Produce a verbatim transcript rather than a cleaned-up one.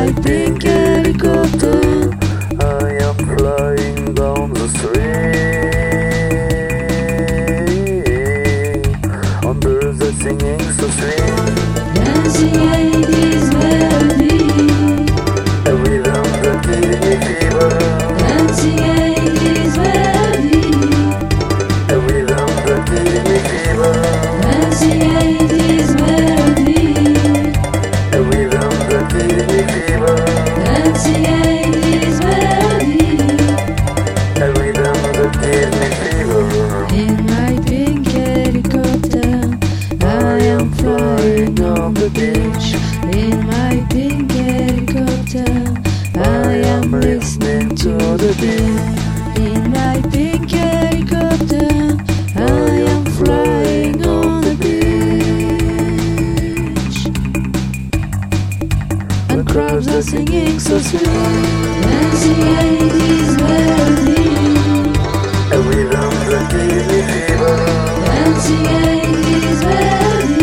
my pink helicopter, I am flying down the street. On birds are singing so sweet, dancing eighties melody, a rhythm that gives me fever. dancing eighties melody, A rhythm that gives me fever. dancing eighties melody, A rhythm that gives me fever. dancing eighties melody. A rhythm that gives me fever. In my pink helicopter, I am flying on the beach. In my pink helicopter, I am listening to the beat. In my pink helicopter, I am flying on the beach. And crowds are singing so sweet, dancing eighties melody, A rhythm that gives me fever. dancing eighties melody.